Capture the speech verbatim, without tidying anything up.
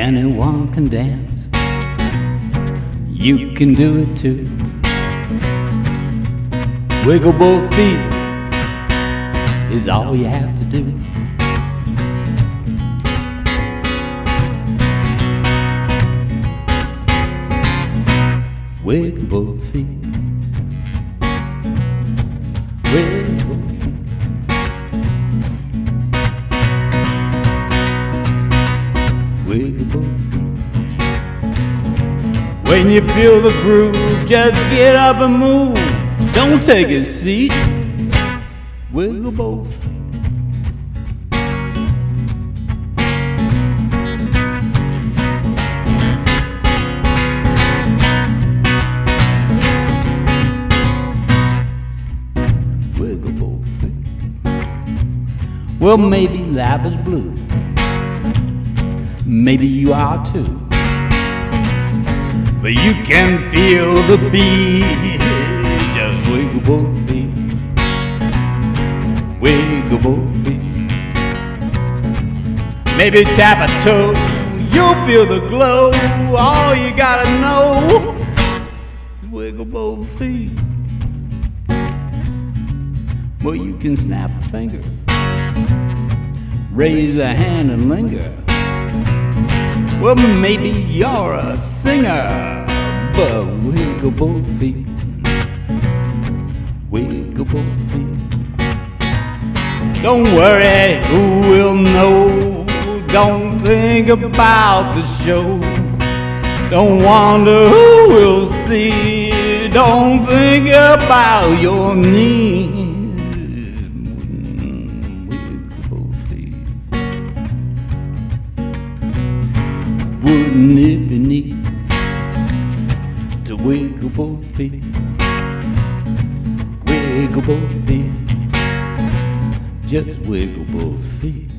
Anyone can dance. You can do it too. Wiggle both feet is all you have to do. Wiggle both feet. Wiggle both feet. Wiggle both feet. When you feel the groove, just get up and move. Don't take a seat. Wiggle both feet. Wiggle both feet. Well, maybe life is blue. Maybe you are too. But you can feel the beat. Just wiggle both feet. Wiggle both feet. Maybe tap a toe. You'll feel the glow. All you gotta know is wiggle both feet. Well, you can snap a finger, raise a hand and linger. Well, maybe you're a singer, but wiggle both feet. Wiggle both feet. Don't worry, who will know? Don't think about the show. Don't wonder who will see. Don't think about your needs. Wiggle both feet. Wouldn't it be neat to wiggle both feet? Wiggle both feet. Just wiggle both feet.